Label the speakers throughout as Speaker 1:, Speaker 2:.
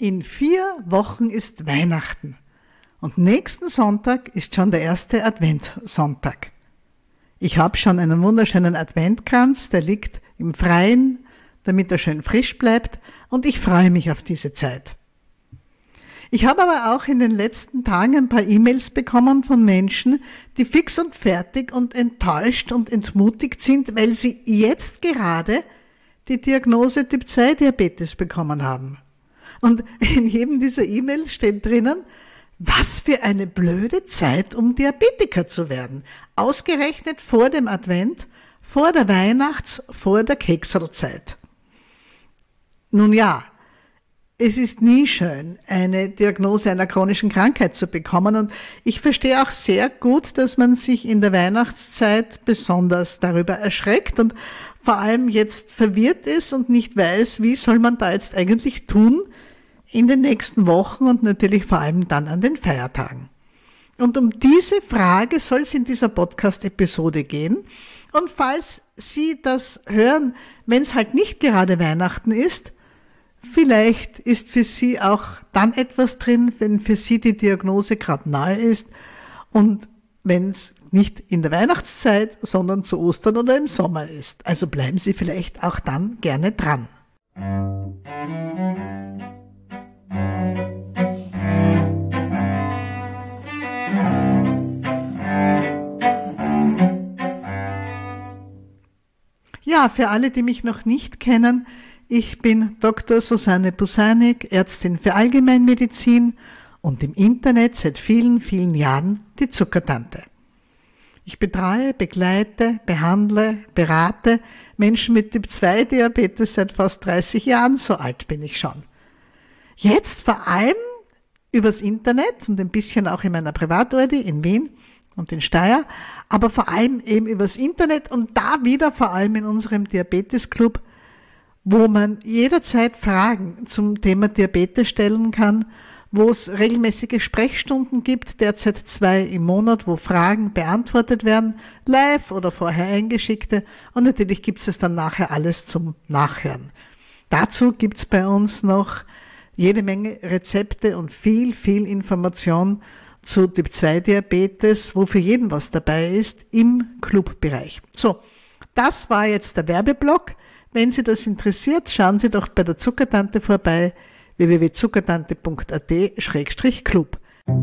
Speaker 1: In 4 Wochen ist Weihnachten und nächsten Sonntag ist schon der erste Adventssonntag. Ich habe schon einen wunderschönen Adventkranz, der liegt im Freien, damit er schön frisch bleibt, und ich freue mich auf diese Zeit. Ich habe aber auch in den letzten Tagen ein paar E-Mails bekommen von Menschen, die fix und fertig und enttäuscht und entmutigt sind, weil sie jetzt gerade die Diagnose Typ-2-Diabetes bekommen haben. Und in jedem dieser E-Mails steht drinnen, was für eine blöde Zeit, um Diabetiker zu werden. Ausgerechnet vor dem Advent, vor der vor der Kekserlzeit. Nun ja, es ist nie schön, eine Diagnose einer chronischen Krankheit zu bekommen, und ich verstehe auch sehr gut, dass man sich in der Weihnachtszeit besonders darüber erschreckt und vor allem jetzt verwirrt ist und nicht weiß, wie soll man da jetzt eigentlich tun in den nächsten Wochen und natürlich vor allem dann an den Feiertagen. Und um diese Frage soll es in dieser Podcast-Episode gehen. Und falls Sie das hören, wenn es halt nicht gerade Weihnachten ist, vielleicht ist für Sie auch dann etwas drin, wenn für Sie die Diagnose gerade nahe ist und wenn es nicht in der Weihnachtszeit, sondern zu Ostern oder im Sommer ist. Also bleiben Sie vielleicht auch dann gerne dran. Ja, für alle, die mich noch nicht kennen, ich bin Dr. Susanne Busanik, Ärztin für Allgemeinmedizin und im Internet seit vielen, vielen Jahren die Zuckertante. Ich betreue, begleite, behandle, berate Menschen mit Typ-2-Diabetes seit fast 30 Jahren, so alt bin ich schon. Jetzt vor allem übers Internet und ein bisschen auch in meiner Privatordi in Wien und in Steyr, aber vor allem eben übers Internet und da wieder vor allem in unserem Diabetesclub, wo man jederzeit Fragen zum Thema Diabetes stellen kann, wo es regelmäßige Sprechstunden gibt, derzeit 2 im Monat, wo Fragen beantwortet werden, live oder vorher eingeschickte, und natürlich gibt es dann nachher alles zum Nachhören. Dazu gibt es bei uns noch jede Menge Rezepte und viel Information zu Typ-2-Diabetes, wo für jeden was dabei ist, im Clubbereich. So, das war jetzt der Werbeblock. Wenn Sie das interessiert, schauen Sie doch bei der Zuckertante vorbei, www.zuckertante.at/club.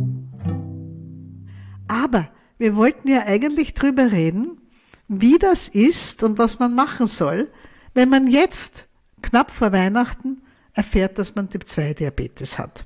Speaker 1: Aber wir wollten ja eigentlich drüber reden, wie das ist und was man machen soll, wenn man jetzt, knapp vor Weihnachten, erfährt, dass man Typ-2-Diabetes hat.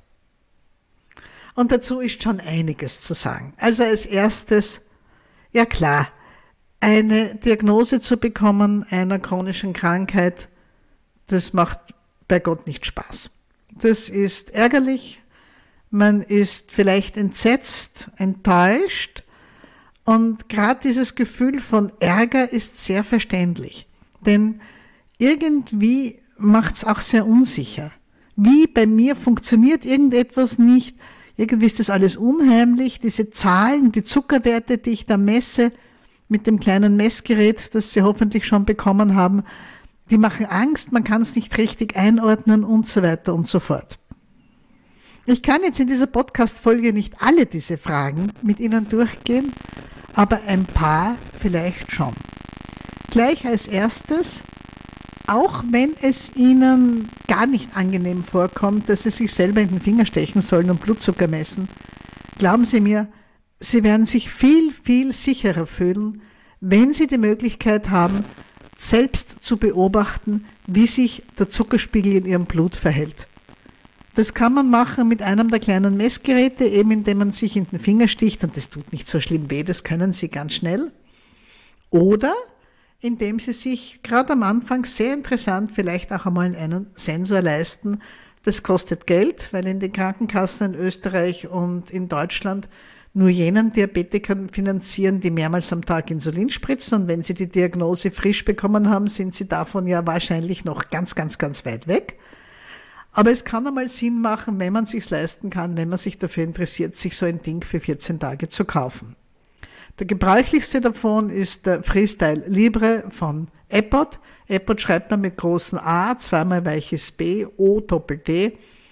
Speaker 1: Und dazu ist schon einiges zu sagen. Also als erstes, ja klar, eine Diagnose zu bekommen einer chronischen Krankheit, das macht bei Gott nicht Spaß. Das ist ärgerlich, man ist vielleicht entsetzt, enttäuscht, und gerade dieses Gefühl von Ärger ist sehr verständlich. Denn irgendwie macht es auch sehr unsicher. Wie bei mir funktioniert irgendetwas nicht, irgendwie ist das alles unheimlich, diese Zahlen, die Zuckerwerte, die ich da messe, mit dem kleinen Messgerät, das Sie hoffentlich schon bekommen haben, die machen Angst, man kann es nicht richtig einordnen und so weiter und so fort. Ich kann jetzt in dieser Podcast-Folge nicht alle diese Fragen mit Ihnen durchgehen, aber ein paar vielleicht schon. Gleich als erstes, auch wenn es Ihnen gar nicht angenehm vorkommt, dass Sie sich selber in den Finger stechen sollen und Blutzucker messen, glauben Sie mir, Sie werden sich viel sicherer fühlen, wenn Sie die Möglichkeit haben, selbst zu beobachten, wie sich der Zuckerspiegel in Ihrem Blut verhält. Das kann man machen mit einem der kleinen Messgeräte, eben indem man sich in den Finger sticht, und das tut nicht so schlimm weh, das können Sie ganz schnell. Oder indem Sie sich gerade am Anfang, sehr interessant, vielleicht auch einmal einen Sensor leisten. Das kostet Geld, weil in den Krankenkassen in Österreich und in Deutschland nur jenen Diabetikern finanzieren, die mehrmals am Tag Insulin spritzen. Und wenn Sie die Diagnose frisch bekommen haben, sind Sie davon ja wahrscheinlich noch ganz weit weg. Aber es kann einmal Sinn machen, wenn man es sich leisten kann, wenn man sich dafür interessiert, sich so ein Ding für 14 Tage zu kaufen. Der gebräuchlichste davon ist der Freestyle Libre von Abbott. Abbott schreibt man mit großen A, zweimal weiches B, O, Doppel-D.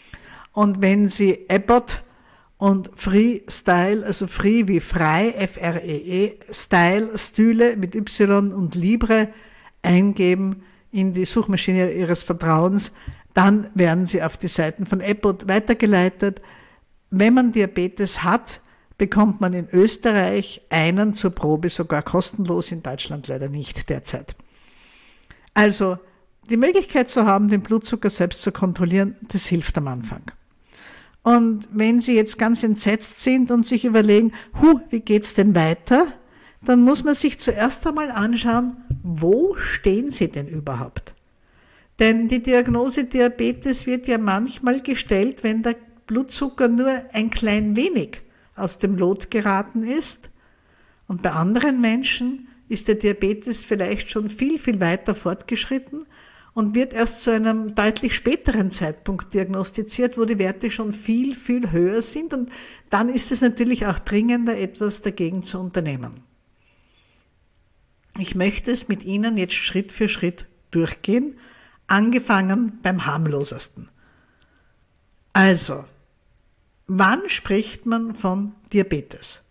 Speaker 1: Und wenn Sie Abbott und Freestyle, also Free wie frei, F-R-E-E, Style, Stühle mit Y und Libre eingeben in die Suchmaschine Ihres Vertrauens, dann werden Sie auf die Seiten von Abbott weitergeleitet. Wenn man Diabetes hat, bekommt man in Österreich einen zur Probe sogar kostenlos, in Deutschland leider nicht derzeit. Also die Möglichkeit zu haben, den Blutzucker selbst zu kontrollieren, das hilft am Anfang. Und wenn Sie jetzt ganz entsetzt sind und sich überlegen, wie geht's denn weiter, dann muss man sich zuerst einmal anschauen, wo stehen Sie denn überhaupt? Denn die Diagnose Diabetes wird ja manchmal gestellt, wenn der Blutzucker nur ein klein wenig aus dem Lot geraten ist. Und bei anderen Menschen ist der Diabetes vielleicht schon viel, viel weiter fortgeschritten und wird erst zu einem deutlich späteren Zeitpunkt diagnostiziert, wo die Werte schon viel, viel höher sind. Und dann ist es natürlich auch dringender, etwas dagegen zu unternehmen. Ich möchte es mit Ihnen jetzt Schritt für Schritt durchgehen, angefangen beim harmlosesten. Also, wann spricht man von Diabetes?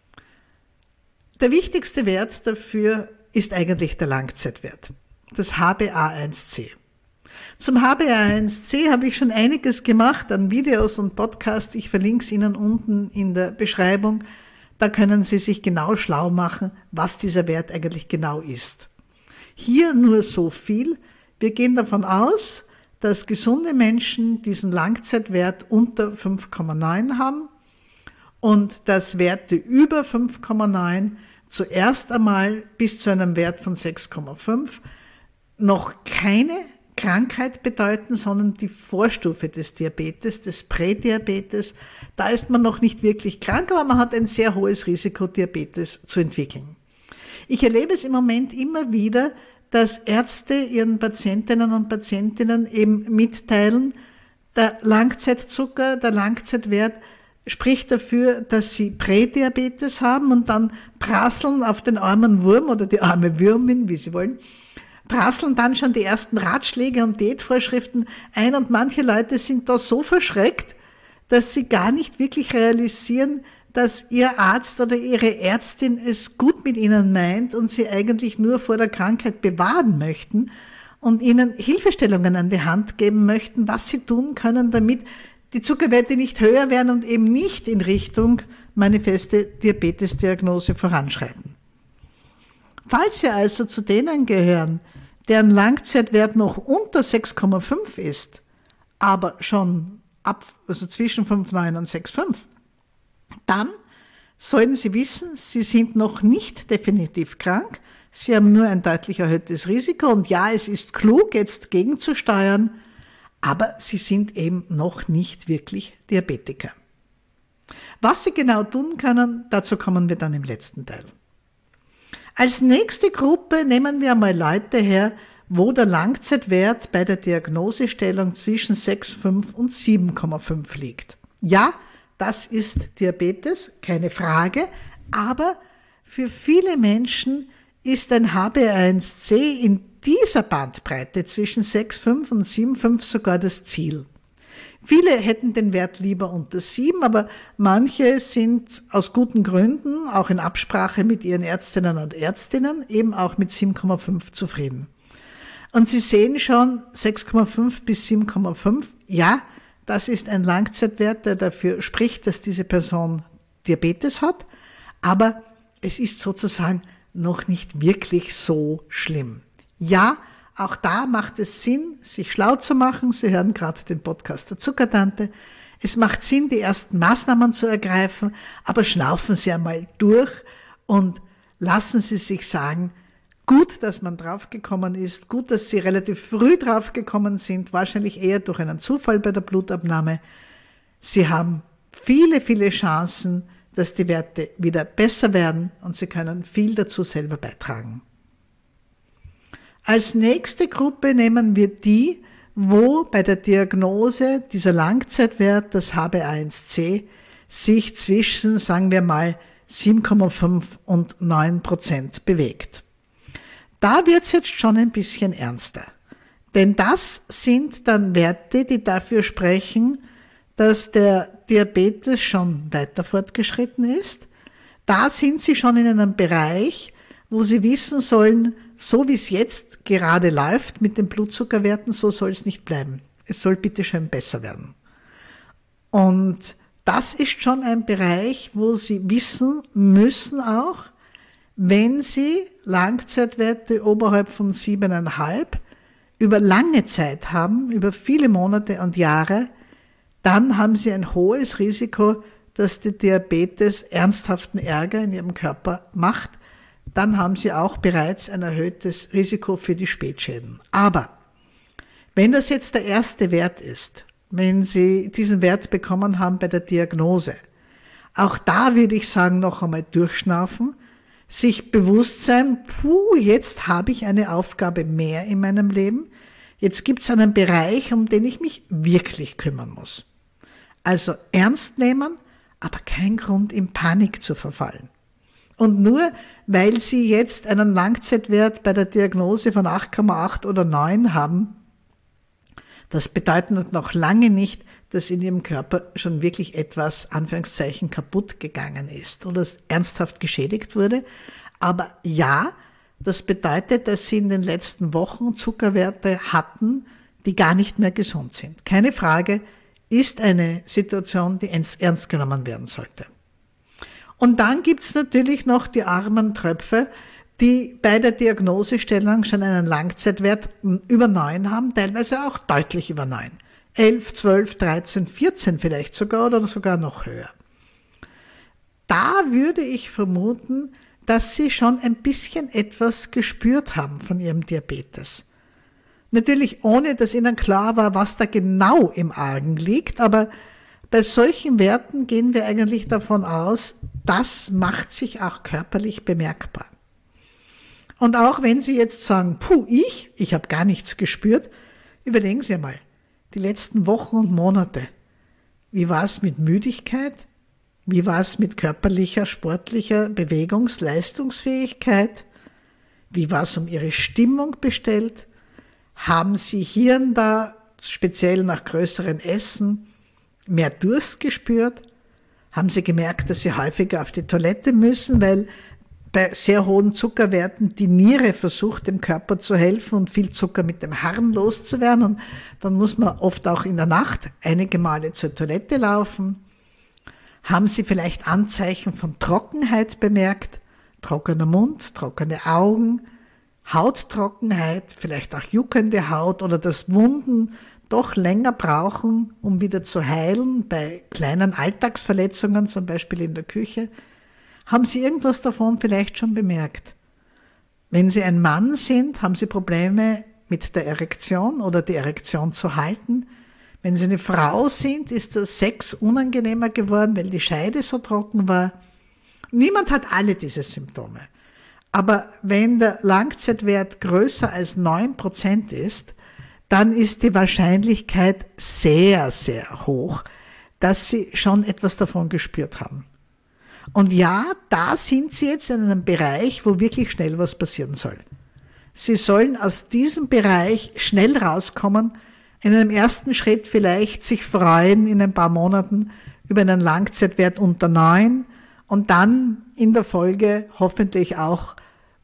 Speaker 1: Der wichtigste Wert dafür ist eigentlich der Langzeitwert, das HbA1c. Zum HbA1c habe ich schon einiges gemacht an Videos und Podcasts. Ich verlinke es Ihnen unten in der Beschreibung. Da können Sie sich genau schlau machen, was dieser Wert eigentlich genau ist. Hier nur so viel. Wir gehen davon aus, dass gesunde Menschen diesen Langzeitwert unter 5,9 haben und dass Werte über 5,9 zuerst einmal bis zu einem Wert von 6,5 noch keine Krankheit bedeuten, sondern die Vorstufe des Diabetes, des Prädiabetes. Da ist man noch nicht wirklich krank, aber man hat ein sehr hohes Risiko, Diabetes zu entwickeln. Ich erlebe es im Moment immer wieder, dass Ärzte ihren Patientinnen und Patientinnen eben mitteilen, der Langzeitzucker, der Langzeitwert spricht dafür, dass sie Prädiabetes haben und dann prasseln auf den armen Wurm oder die arme Würmin, wie sie wollen, prasseln dann schon die ersten Ratschläge und Diätvorschriften ein und manche Leute sind da so verschreckt, dass sie gar nicht wirklich realisieren, dass ihr Arzt oder ihre Ärztin es gut mit ihnen meint und sie eigentlich nur vor der Krankheit bewahren möchten und ihnen Hilfestellungen an die Hand geben möchten, was sie tun können, damit die Zuckerwerte nicht höher werden und eben nicht in Richtung manifeste Diabetesdiagnose voranschreiten. Falls Sie also zu denen gehören, deren Langzeitwert noch unter 6,5 ist, aber schon also zwischen 5,9 und 6,5, dann sollten Sie wissen, Sie sind noch nicht definitiv krank, Sie haben nur ein deutlich erhöhtes Risiko und ja, es ist klug, jetzt gegenzusteuern, aber Sie sind eben noch nicht wirklich Diabetiker. Was Sie genau tun können, dazu kommen wir dann im letzten Teil. Als nächste Gruppe nehmen wir einmal Leute her, wo der Langzeitwert bei der Diagnosestellung zwischen 6,5 und 7,5 liegt. Ja, das ist Diabetes, keine Frage, aber für viele Menschen ist ein HbA1c in dieser Bandbreite zwischen 6,5 und 7,5 sogar das Ziel. Viele hätten den Wert lieber unter 7, aber manche sind aus guten Gründen, auch in Absprache mit ihren Ärztinnen und Ärztinnen, eben auch mit 7,5 zufrieden. Und Sie sehen schon, 6,5 bis 7,5, ja, das ist ein Langzeitwert, der dafür spricht, dass diese Person Diabetes hat, aber es ist sozusagen noch nicht wirklich so schlimm. Ja, auch da macht es Sinn, sich schlau zu machen. Sie hören gerade den Podcast der Zuckertante. Es macht Sinn, die ersten Maßnahmen zu ergreifen, aber schnaufen Sie einmal durch und lassen Sie sich sagen, gut, dass man draufgekommen ist, gut, dass Sie relativ früh draufgekommen sind, wahrscheinlich eher durch einen Zufall bei der Blutabnahme. Sie haben viele, viele Chancen, dass die Werte wieder besser werden und Sie können viel dazu selber beitragen. Als nächste Gruppe nehmen wir die, wo bei der Diagnose dieser Langzeitwert, das HbA1c, sich zwischen, sagen wir mal, 7,5 und 9% bewegt. Da wird es jetzt schon ein bisschen ernster, denn das sind dann Werte, die dafür sprechen, dass der Diabetes schon weiter fortgeschritten ist. Da sind Sie schon in einem Bereich, wo Sie wissen sollen, so wie es jetzt gerade läuft mit den Blutzuckerwerten, so soll es nicht bleiben. Es soll bitte schön besser werden. Und das ist schon ein Bereich, wo Sie wissen müssen auch, wenn Sie Langzeitwerte oberhalb von 7,5 über lange Zeit haben, über viele Monate und Jahre, dann haben Sie ein hohes Risiko, dass der Diabetes ernsthaften Ärger in Ihrem Körper macht. Dann haben Sie auch bereits ein erhöhtes Risiko für die Spätschäden. Aber wenn das jetzt der erste Wert ist, wenn Sie diesen Wert bekommen haben bei der Diagnose, auch da würde ich sagen, noch einmal durchschnaufen, sich bewusst sein, jetzt habe ich eine Aufgabe mehr in meinem Leben, jetzt gibt es einen Bereich, um den ich mich wirklich kümmern muss. Also ernst nehmen, aber kein Grund, in Panik zu verfallen. Und nur weil Sie jetzt einen Langzeitwert bei der Diagnose von 8,8 oder 9 haben, das bedeutet noch lange nicht, dass in Ihrem Körper schon wirklich etwas, Anführungszeichen, kaputt gegangen ist oder es ernsthaft geschädigt wurde. Aber ja, das bedeutet, dass Sie in den letzten Wochen Zuckerwerte hatten, die gar nicht mehr gesund sind. Keine Frage, ist eine Situation, die ernst genommen werden sollte. Und dann gibt's natürlich noch die armen Tröpfe, die bei der Diagnosestellung schon einen Langzeitwert über 9 haben, teilweise auch deutlich über 9. 11, 12, 13, 14 vielleicht sogar oder sogar noch höher. Da würde ich vermuten, dass Sie schon ein bisschen etwas gespürt haben von Ihrem Diabetes. Natürlich ohne, dass Ihnen klar war, was da genau im Argen liegt, aber bei solchen Werten gehen wir eigentlich davon aus, das macht sich auch körperlich bemerkbar. Und auch wenn Sie jetzt sagen, ich habe gar nichts gespürt, überlegen Sie mal, die letzten Wochen und Monate, wie war es mit Müdigkeit? Wie war es mit körperlicher, sportlicher Bewegungsleistungsfähigkeit? Wie war es um Ihre Stimmung bestellt? Haben Sie hier und da, speziell nach größeren Essen, mehr Durst gespürt? Haben Sie gemerkt, dass Sie häufiger auf die Toilette müssen, weil bei sehr hohen Zuckerwerten die Niere versucht, dem Körper zu helfen und viel Zucker mit dem Harn loszuwerden. Und dann muss man oft auch in der Nacht einige Male zur Toilette laufen. Haben Sie vielleicht Anzeichen von Trockenheit bemerkt? Trockener Mund, trockene Augen, Hauttrockenheit, vielleicht auch juckende Haut oder dass Wunden doch länger brauchen, um wieder zu heilen, bei kleinen Alltagsverletzungen, zum Beispiel in der Küche. Haben Sie irgendwas davon vielleicht schon bemerkt? Wenn Sie ein Mann sind, haben Sie Probleme mit der Erektion oder die Erektion zu halten. Wenn Sie eine Frau sind, ist der Sex unangenehmer geworden, weil die Scheide so trocken war. Niemand hat alle diese Symptome. Aber wenn der Langzeitwert größer als 9% ist, dann ist die Wahrscheinlichkeit sehr, sehr hoch, dass Sie schon etwas davon gespürt haben. Und ja, da sind Sie jetzt in einem Bereich, wo wirklich schnell was passieren soll. Sie sollen aus diesem Bereich schnell rauskommen, in einem ersten Schritt vielleicht sich freuen in ein paar Monaten über einen Langzeitwert unter 9 und dann in der Folge hoffentlich auch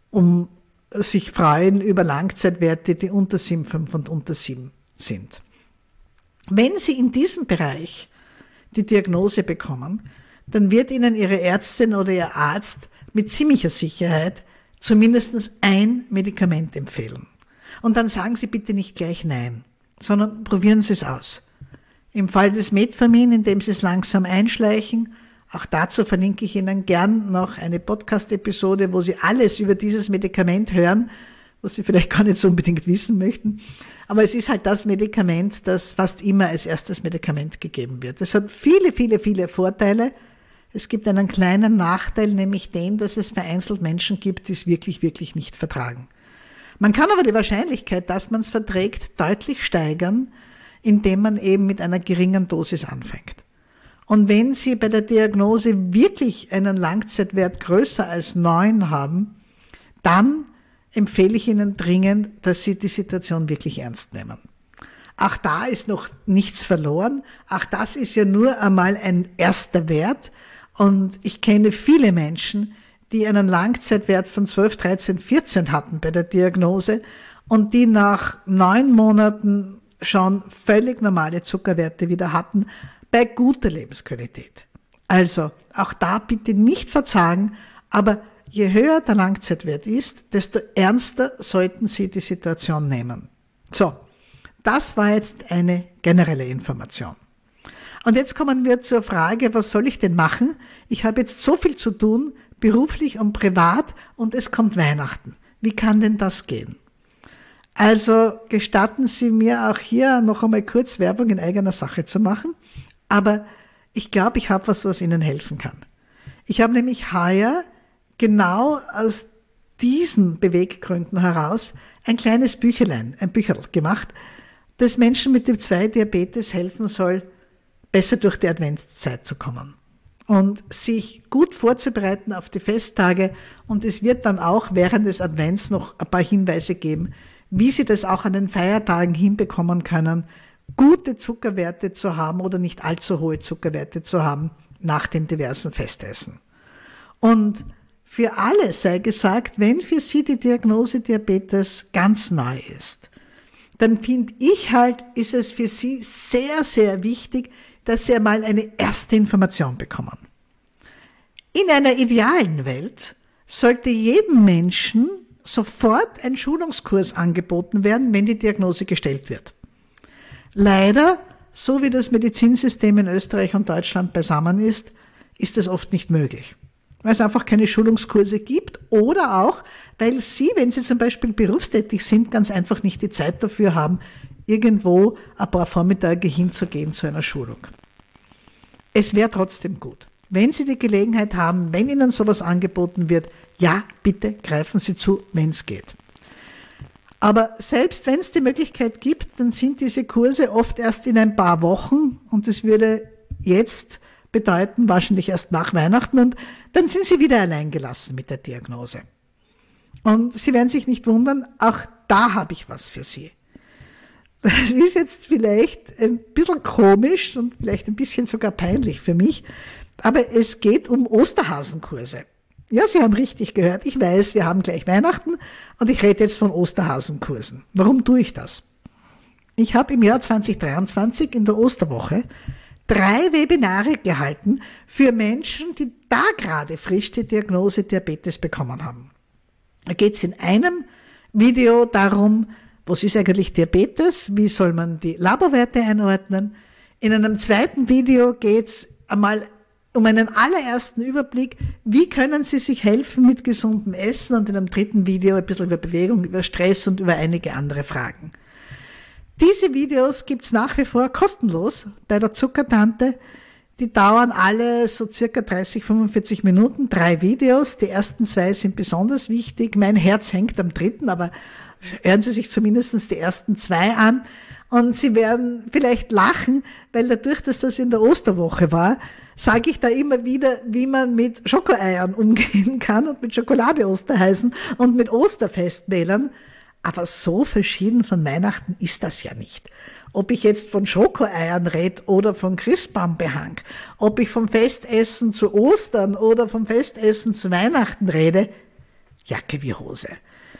Speaker 1: sich freuen über Langzeitwerte, die unter 7,5 und unter 7 sind. Wenn Sie in diesem Bereich die Diagnose bekommen, dann wird Ihnen Ihre Ärztin oder Ihr Arzt mit ziemlicher Sicherheit zumindest ein Medikament empfehlen. Und dann sagen Sie bitte nicht gleich nein, sondern probieren Sie es aus. Im Fall des Metformin, in dem Sie es langsam einschleichen, auch dazu verlinke ich Ihnen gern noch eine Podcast-Episode, wo Sie alles über dieses Medikament hören, was Sie vielleicht gar nicht so unbedingt wissen möchten. Aber es ist halt das Medikament, das fast immer als erstes Medikament gegeben wird. Es hat viele, viele, viele Vorteile. Es gibt einen kleinen Nachteil, nämlich den, dass es vereinzelt Menschen gibt, die es wirklich, wirklich nicht vertragen. Man kann aber die Wahrscheinlichkeit, dass man es verträgt, deutlich steigern, indem man eben mit einer geringen Dosis anfängt. Und wenn Sie bei der Diagnose wirklich einen Langzeitwert größer als 9 haben, dann empfehle ich Ihnen dringend, dass Sie die Situation wirklich ernst nehmen. Auch da ist noch nichts verloren. Auch das ist ja nur einmal ein erster Wert. Und ich kenne viele Menschen, die einen Langzeitwert von 12, 13, 14 hatten bei der Diagnose und die nach 9 Monaten schon völlig normale Zuckerwerte wieder hatten, bei guter Lebensqualität. Also auch da bitte nicht verzagen, aber je höher der Langzeitwert ist, desto ernster sollten Sie die Situation nehmen. So, das war jetzt eine generelle Information. Und jetzt kommen wir zur Frage, was soll ich denn machen? Ich habe jetzt so viel zu tun, beruflich und privat, und es kommt Weihnachten. Wie kann denn das gehen? Also gestatten Sie mir auch hier noch einmal kurz Werbung in eigener Sache zu machen, aber ich glaube, ich habe was Ihnen helfen kann. Ich habe nämlich heuer genau aus diesen Beweggründen heraus ein kleines Bücherlein, ein Bücherl gemacht, das Menschen mit Typ 2 Diabetes helfen soll, besser durch die Adventszeit zu kommen und sich gut vorzubereiten auf die Festtage. Und es wird dann auch während des Advents noch ein paar Hinweise geben, wie Sie das auch an den Feiertagen hinbekommen können, gute Zuckerwerte zu haben oder nicht allzu hohe Zuckerwerte zu haben nach den diversen Festessen. Und für alle sei gesagt, wenn für Sie die Diagnose Diabetes ganz neu ist, dann finde ich halt, ist es für Sie sehr, sehr wichtig, dass Sie einmal eine erste Information bekommen. In einer idealen Welt sollte jedem Menschen sofort ein Schulungskurs angeboten werden, wenn die Diagnose gestellt wird. Leider, so wie das Medizinsystem in Österreich und Deutschland beisammen ist das oft nicht möglich. Weil es einfach keine Schulungskurse gibt oder auch, weil Sie, wenn Sie zum Beispiel berufstätig sind, ganz einfach nicht die Zeit dafür haben, irgendwo ein paar Vormittage hinzugehen zu einer Schulung. Es wäre trotzdem gut, wenn Sie die Gelegenheit haben, wenn Ihnen sowas angeboten wird, ja, bitte greifen Sie zu, wenn es geht. Aber selbst wenn es die Möglichkeit gibt, dann sind diese Kurse oft erst in ein paar Wochen und das würde jetzt bedeuten, wahrscheinlich erst nach Weihnachten, und dann sind Sie wieder alleingelassen mit der Diagnose. Und Sie werden sich nicht wundern, auch da habe ich was für Sie. Das ist jetzt vielleicht ein bisschen komisch und vielleicht ein bisschen sogar peinlich für mich, aber es geht um Osterhasenkurse. Ja, Sie haben richtig gehört. Ich weiß, wir haben gleich Weihnachten und ich rede jetzt von Osterhasenkursen. Warum tue ich das? Ich habe im Jahr 2023 in der Osterwoche 3 Webinare gehalten für Menschen, die da gerade frisch die Diagnose Diabetes bekommen haben. Da geht es in einem Video darum, was ist eigentlich Diabetes, wie soll man die Laborwerte einordnen. In einem zweiten Video geht es einmal um einen allerersten Überblick, wie können Sie sich helfen mit gesundem Essen, und in einem dritten Video ein bisschen über Bewegung, über Stress und über einige andere Fragen. Diese Videos gibt's nach wie vor kostenlos bei der Zuckertante. Die dauern alle so circa 30, 45 Minuten, 3 Videos. Die ersten 2 sind besonders wichtig. Mein Herz hängt am dritten, aber hören Sie sich zumindest die ersten 2 an. Und Sie werden vielleicht lachen, weil dadurch, dass das in der Osterwoche war, sage ich da immer wieder, wie man mit Schokoeiern umgehen kann und mit Schokolade-Osterhasen und mit Osterfestmälern. Aber so verschieden von Weihnachten ist das ja nicht. Ob ich jetzt von Schokoeiern rede oder von Christbaumbehang, ob ich vom Festessen zu Ostern oder vom Festessen zu Weihnachten rede, Jacke wie Hose.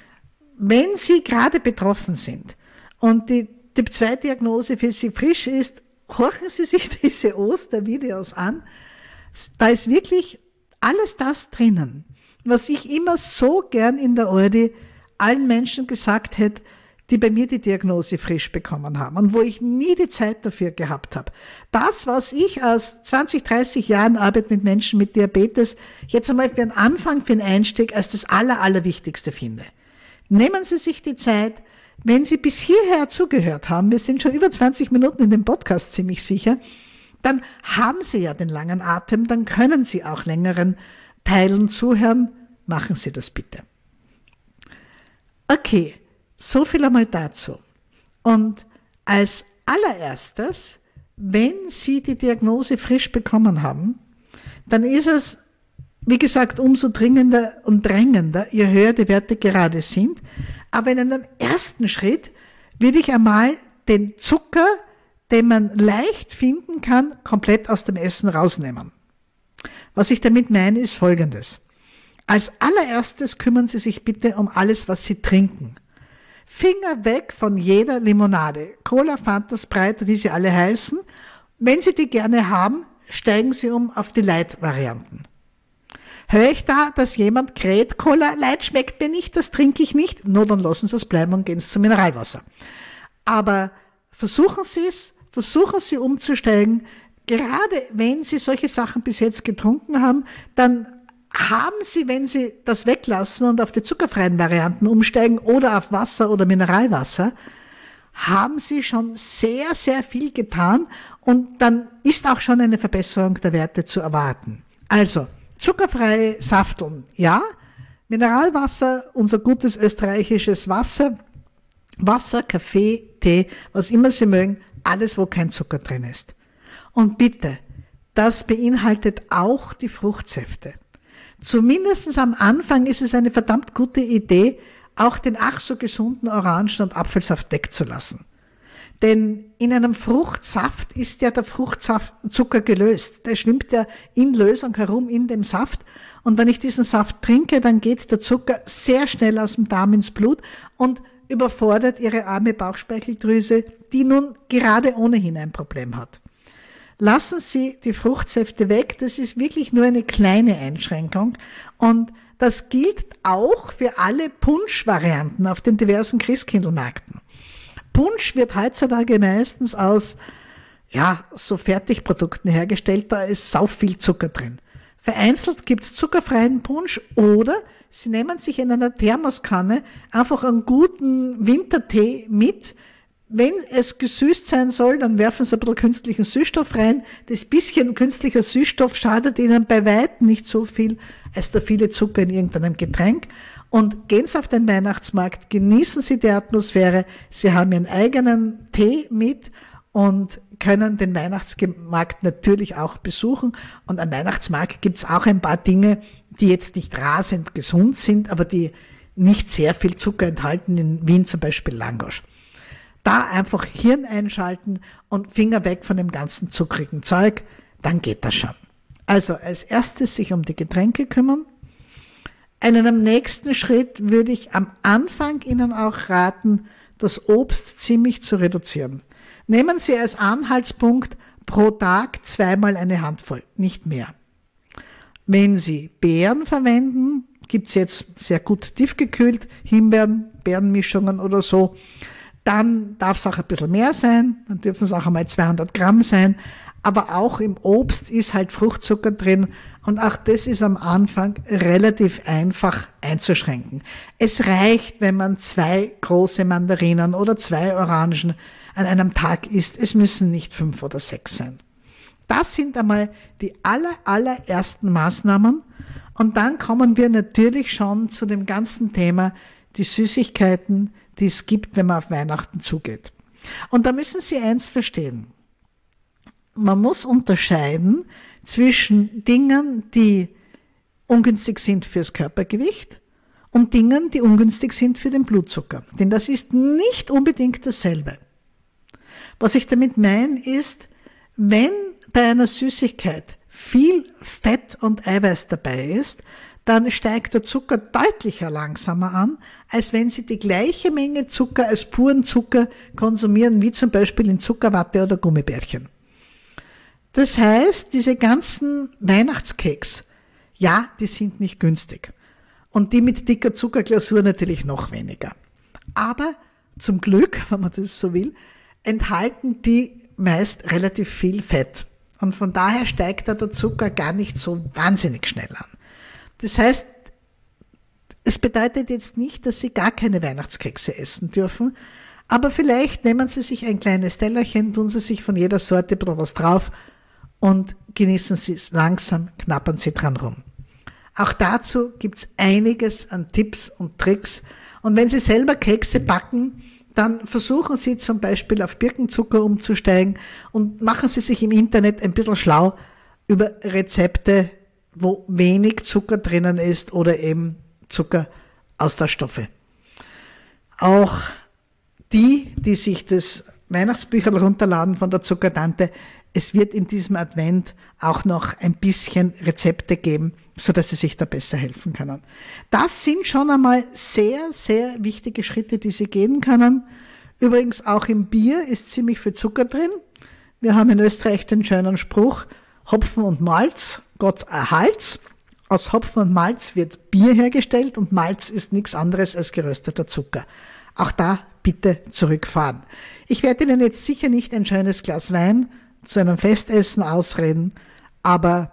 Speaker 1: Wenn Sie gerade betroffen sind und die Typ-2-Diagnose für Sie frisch ist, horchen Sie sich diese Ostervideos an. Da ist wirklich alles das drinnen, was ich immer so gern in der Ordi allen Menschen gesagt hätte, die bei mir die Diagnose frisch bekommen haben und wo ich nie die Zeit dafür gehabt habe. Das, was ich aus 20, 30 Jahren Arbeit mit Menschen mit Diabetes jetzt einmal für den Anfang, für den Einstieg als das Allerwichtigste finde. Nehmen Sie sich die Zeit, wenn Sie bis hierher zugehört haben, wir sind schon über 20 Minuten in dem Podcast ziemlich sicher, dann haben Sie ja den langen Atem, dann können Sie auch längeren Teilen zuhören. Machen Sie das bitte. Okay, so viel einmal dazu. Und als allererstes, wenn Sie die Diagnose frisch bekommen haben, dann ist es, wie gesagt, umso dringender und drängender, je höher die Werte gerade sind. Aber in einem ersten Schritt würde ich einmal den Zucker, den man leicht finden kann, komplett aus dem Essen rausnehmen. Was ich damit meine, ist Folgendes. Als allererstes kümmern Sie sich bitte um alles, was Sie trinken. Finger weg von jeder Limonade. Cola, Fanta, Sprite, wie sie alle heißen. Wenn Sie die gerne haben, steigen Sie um auf die Light-Varianten. Höre ich da, dass jemand kräht, Cola Light schmeckt mir nicht, das trinke ich nicht? No, dann lassen Sie es bleiben und gehen Sie zum Mineralwasser. Aber versuchen Sie umzusteigen. Gerade wenn Sie solche Sachen bis jetzt getrunken haben, dann haben Sie, wenn Sie das weglassen und auf die zuckerfreien Varianten umsteigen oder auf Wasser oder Mineralwasser, haben Sie schon sehr, sehr viel getan und dann ist auch schon eine Verbesserung der Werte zu erwarten. Also, zuckerfreie Safteln, ja. Mineralwasser, unser gutes österreichisches Wasser, Kaffee, Tee, was immer Sie mögen, alles, wo kein Zucker drin ist. Und bitte, das beinhaltet auch die Fruchtsäfte. Zumindest am Anfang ist es eine verdammt gute Idee, auch den ach so gesunden Orangen- und Apfelsaft wegzulassen. Denn in einem Fruchtsaft ist ja der Fruchtsaftzucker gelöst. Der schwimmt ja in Lösung herum in dem Saft. Und wenn ich diesen Saft trinke, dann geht der Zucker sehr schnell aus dem Darm ins Blut und überfordert Ihre arme Bauchspeicheldrüse, die nun gerade ohnehin ein Problem hat. Lassen Sie die Fruchtsäfte weg, das ist wirklich nur eine kleine Einschränkung und das gilt auch für alle Punsch-Varianten auf den diversen Christkindlmärkten. Punsch wird heutzutage meistens aus, so Fertigprodukten hergestellt, da ist sau viel Zucker drin. Vereinzelt gibt's zuckerfreien Punsch oder Sie nehmen sich in einer Thermoskanne einfach einen guten Wintertee mit. Wenn es gesüßt sein soll, dann werfen Sie ein bisschen künstlichen Süßstoff rein. Das bisschen künstlicher Süßstoff schadet Ihnen bei weitem nicht so viel als der viele Zucker in irgendeinem Getränk. Und gehen Sie auf den Weihnachtsmarkt, genießen Sie die Atmosphäre. Sie haben Ihren eigenen Tee mit und können den Weihnachtsmarkt natürlich auch besuchen. Und am Weihnachtsmarkt gibt es auch ein paar Dinge, die jetzt nicht rasend gesund sind, aber die nicht sehr viel Zucker enthalten. In Wien zum Beispiel Langosch. Da einfach Hirn einschalten und Finger weg von dem ganzen zuckrigen Zeug, dann geht das schon. Also als erstes sich um die Getränke kümmern. In einem nächsten Schritt würde ich am Anfang Ihnen auch raten, das Obst ziemlich zu reduzieren. Nehmen Sie als Anhaltspunkt pro Tag 2-mal eine Handvoll, nicht mehr. Wenn Sie Beeren verwenden, gibt's jetzt sehr gut tiefgekühlt, Himbeeren, Beerenmischungen oder so, dann darf es auch ein bisschen mehr sein, dann dürfen es auch einmal 200 Gramm sein, aber auch im Obst ist halt Fruchtzucker drin und auch das ist am Anfang relativ einfach einzuschränken. Es reicht, wenn man 2 große Mandarinen oder 2 Orangen an einem Tag isst, es müssen nicht 5 oder 6 sein. Das sind einmal die allerersten Maßnahmen und dann kommen wir natürlich schon zu dem ganzen Thema, die Süßigkeiten, die es gibt, wenn man auf Weihnachten zugeht. Und da müssen Sie eins verstehen. Man muss unterscheiden zwischen Dingen, die ungünstig sind fürs Körpergewicht und Dingen, die ungünstig sind für den Blutzucker. Denn das ist nicht unbedingt dasselbe. Was ich damit meine ist, wenn bei einer Süßigkeit viel Fett und Eiweiß dabei ist, dann steigt der Zucker deutlich langsamer an, als wenn Sie die gleiche Menge Zucker als puren Zucker konsumieren, wie zum Beispiel in Zuckerwatte oder Gummibärchen. Das heißt, diese ganzen Weihnachtskeks, ja, die sind nicht günstig. Und die mit dicker Zuckerglasur natürlich noch weniger. Aber zum Glück, wenn man das so will, enthalten die meist relativ viel Fett. Und von daher steigt da der Zucker gar nicht so wahnsinnig schnell an. Das heißt, es bedeutet jetzt nicht, dass Sie gar keine Weihnachtskekse essen dürfen, aber vielleicht nehmen Sie sich ein kleines Tellerchen, tun Sie sich von jeder Sorte ein bisschen was drauf und genießen Sie es langsam, knabbern Sie dran rum. Auch dazu gibt's einiges an Tipps und Tricks. Und wenn Sie selber Kekse backen, dann versuchen Sie zum Beispiel auf Birkenzucker umzusteigen und machen Sie sich im Internet ein bisschen schlau über Rezepte, wo wenig Zucker drinnen ist oder eben Zuckeraustauschstoffe. Auch die sich das Weihnachtsbücher runterladen von der Zuckertante. Es wird in diesem Advent auch noch ein bisschen Rezepte geben, sodass Sie sich da besser helfen können. Das sind schon einmal sehr, sehr wichtige Schritte, die Sie gehen können. Übrigens auch im Bier ist ziemlich viel Zucker drin. Wir haben in Österreich den schönen Spruch, Hopfen und Malz, Gott erhalt's. Aus Hopfen und Malz wird Bier hergestellt und Malz ist nichts anderes als gerösteter Zucker. Auch da bitte zurückfahren. Ich werde Ihnen jetzt sicher nicht ein schönes Glas Wein zu einem Festessen ausreden, aber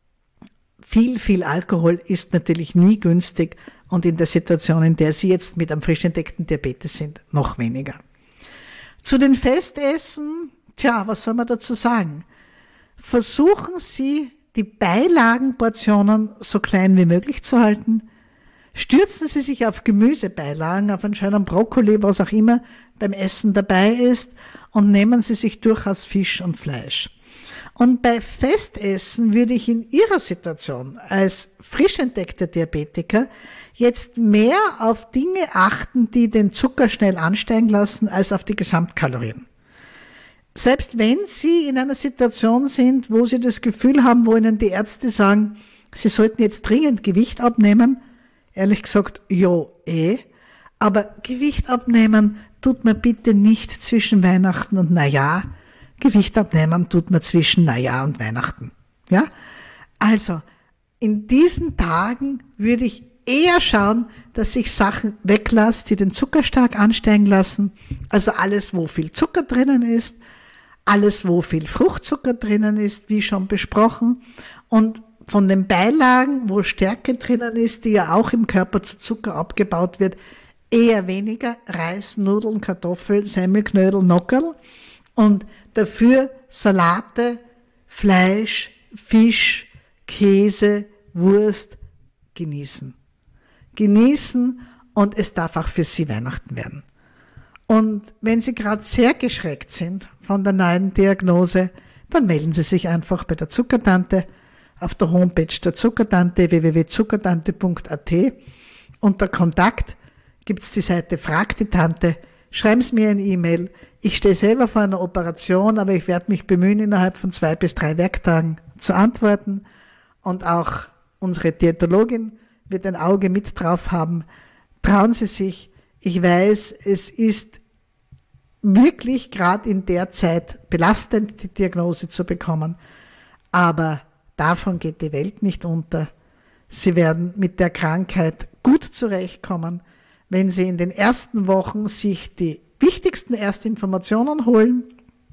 Speaker 1: viel Alkohol ist natürlich nie günstig und in der Situation, in der Sie jetzt mit einem frisch entdeckten Diabetes sind, noch weniger. Zu den Festessen, was soll man dazu sagen? Versuchen Sie, die Beilagenportionen so klein wie möglich zu halten. Stürzen Sie sich auf Gemüsebeilagen, auf einen schönen Brokkoli, was auch immer beim Essen dabei ist und nehmen Sie sich durchaus Fisch und Fleisch. Und bei Festessen würde ich in Ihrer Situation als frisch entdeckter Diabetiker jetzt mehr auf Dinge achten, die den Zucker schnell ansteigen lassen, als auf die Gesamtkalorien. Selbst wenn Sie in einer Situation sind, wo Sie das Gefühl haben, wo Ihnen die Ärzte sagen, Sie sollten jetzt dringend Gewicht abnehmen, ehrlich gesagt, aber Gewicht abnehmen tut man bitte nicht zwischen Weihnachten und Neujahr. Gewicht abnehmen tut man zwischen Neujahr und Weihnachten. Ja? Also, in diesen Tagen würde ich eher schauen, dass ich Sachen weglasse, die den Zucker stark ansteigen lassen. Also alles, wo viel Zucker drinnen ist, alles, wo viel Fruchtzucker drinnen ist, wie schon besprochen. Und von den Beilagen, wo Stärke drinnen ist, die ja auch im Körper zu Zucker abgebaut wird, eher weniger Reis, Nudeln, Kartoffeln, Semmelknödel, Nockerl und dafür Salate, Fleisch, Fisch, Käse, Wurst genießen. Genießen und es darf auch für Sie Weihnachten werden. Und wenn Sie gerade sehr geschreckt sind von der neuen Diagnose, dann melden Sie sich einfach bei der Zuckertante auf der Homepage der Zuckertante www.zuckertante.at. Unter Kontakt gibt es die Seite Frag die Tante. Schreiben Sie mir eine E-Mail. Ich stehe selber vor einer Operation, aber ich werde mich bemühen, innerhalb von 2 bis 3 Werktagen zu antworten. Und auch unsere Diätologin wird ein Auge mit drauf haben. Trauen Sie sich. Ich weiß, es ist wirklich gerade in der Zeit belastend, die Diagnose zu bekommen. Aber davon geht die Welt nicht unter. Sie werden mit der Krankheit gut zurechtkommen, wenn Sie in den ersten Wochen sich die wichtigsten Erstinformationen holen.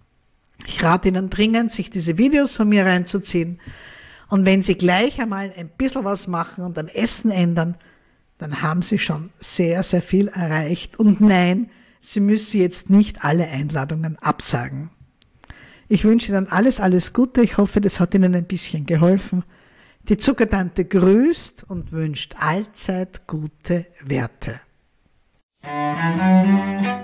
Speaker 1: Ich rate Ihnen dringend, sich diese Videos von mir reinzuziehen. Und wenn Sie gleich einmal ein bisschen was machen und am Essen ändern, dann haben Sie schon sehr, sehr viel erreicht. Und nein, Sie müssen jetzt nicht alle Einladungen absagen. Ich wünsche Ihnen alles Gute. Ich hoffe, das hat Ihnen ein bisschen geholfen. Die Zuckertante grüßt und wünscht allzeit gute Werte.